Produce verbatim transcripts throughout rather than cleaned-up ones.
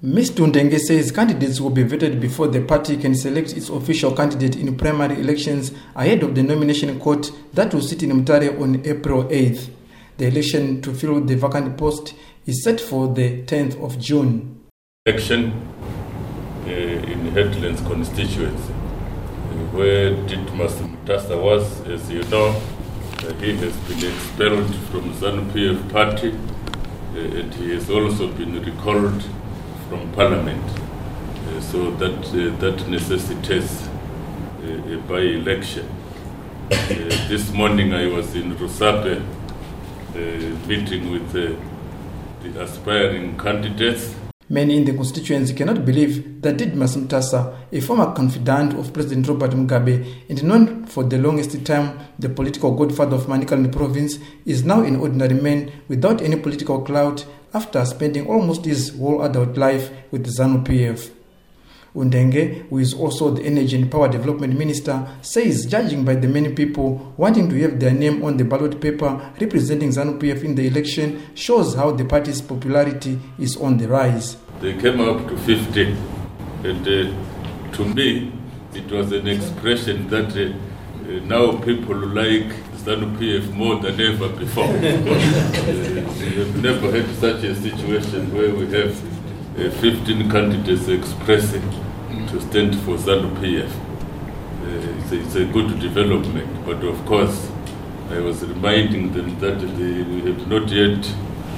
Mister Undenge says candidates will be vetted before the party can select its official candidate in primary elections ahead of the nomination court that will sit in Mutare on April eighth. The election to fill the vacant post is set for the tenth of June. Election uh, in Headlands constituency, uh, where Ditmas Mutasa was, as you know, uh, he has been expelled from ZANU P F party, uh, and he has also been recalled from Parliament, uh, so that uh, that necessitates uh, a by-election. Uh, this morning I was in Rusape uh, meeting with uh, the aspiring candidates. Many in the constituency cannot believe that Didmus Mutasa, a former confidant of President Robert Mugabe and known for the longest time the political godfather of Manicaland province, is now an ordinary man without any political clout after spending almost his whole adult life with the ZANU P F. Undenge, who is also the Energy and Power Development Minister, says judging by the many people wanting to have their name on the ballot paper representing ZANU P F in the election shows how the party's popularity is on the rise. They came up to fifty, and uh, to me it was an expression that uh, uh, now people like ZANU P F more than ever before. uh, we have never had such a situation where we have uh, fifteen candidates expressing to stand for ZANU P F. Uh, it's, a, it's a good development, but of course I was reminding them that they, we have not yet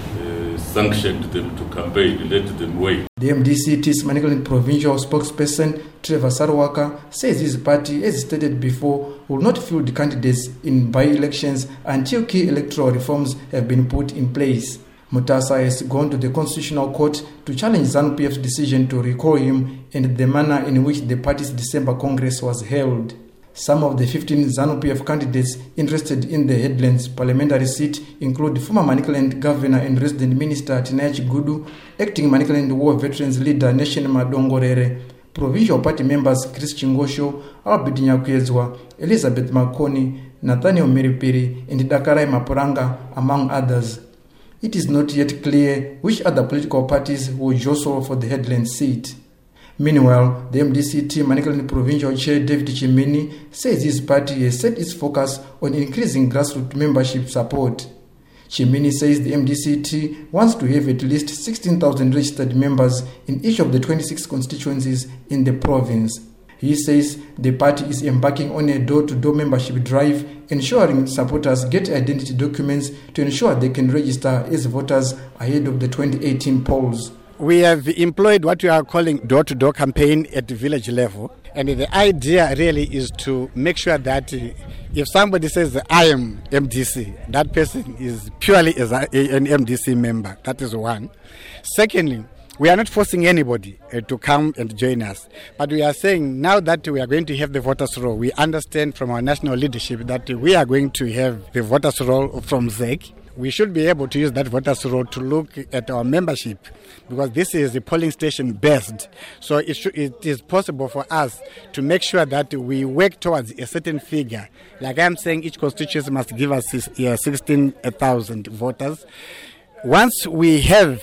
uh, sanctioned them to campaign, let them wait. The M D C T's Manicaland provincial spokesperson Trevor Sarwaka says his party, as stated before, will not field candidates in by-elections until key electoral reforms have been put in place. Mutasa has gone to the Constitutional Court to challenge ZANU P F's decision to recall him and the manner in which the party's December Congress was held. Some of the fifteen ZANU P F candidates interested in the Headlands parliamentary seat include former Manicaland Governor and Resident Minister Tinaya Chigudu, acting Manicaland War Veterans Leader Nation Madongorere, provincial party members Chris Chingosho, Albert Nyakwezwa, Elizabeth Makoni, Nathaniel Miripiri, and Dakarai Mapuranga, among others. It is not yet clear which other political parties will jostle for the Headlands seat. Meanwhile, the M D C T Manicaland Provincial Chair David Chimini says his party has set its focus on increasing grassroots membership support. Chimini says the M D C T wants to have at least sixteen thousand registered members in each of the twenty-six constituencies in the province. He says the party is embarking on a door-to-door membership drive, ensuring supporters get identity documents to ensure they can register as voters ahead of the twenty eighteen polls. We have employed what we are calling door-to-door campaign at the village level. And the idea really is to make sure that if somebody says, I am M D C, that person is purely as a, an M D C member. That is one. Secondly, we are not forcing anybody uh, to come and join us. But we are saying now that we are going to have the voters' roll, we understand from our national leadership that we are going to have the voters' roll from Z E C. We should be able to use that voters' roll to look at our membership, because this is a polling station based. So it, should, it is possible for us to make sure that we work towards a certain figure. Like I'm saying, each constituency must give us sixteen thousand voters. Once we have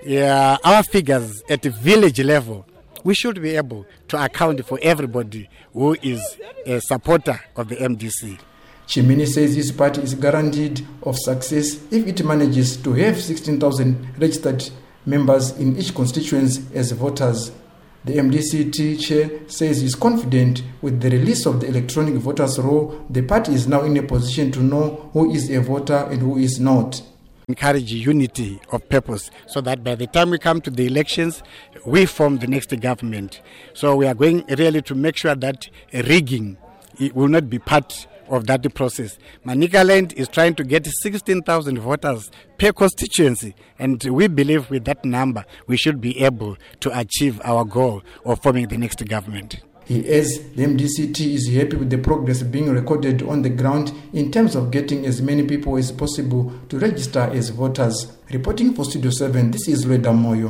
uh, our figures at the village level, we should be able to account for everybody who is a supporter of the M D C. Chimini says his party is guaranteed of success if it manages to have sixteen thousand registered members in each constituency as voters. The M D C T chair says he's confident with the release of the electronic voters roll, the party is now in a position to know who is a voter and who is not. Encourage unity of purpose so that by the time we come to the elections, we form the next government. So we are going really to make sure that rigging it will not be part of that process. Manicaland is trying to get sixteen thousand voters per constituency, and we believe with that number we should be able to achieve our goal of forming the next government. He adds the M D C T is happy with the progress being recorded on the ground in terms of getting as many people as possible to register as voters. Reporting for Studio seven, this is Lweda Moyo.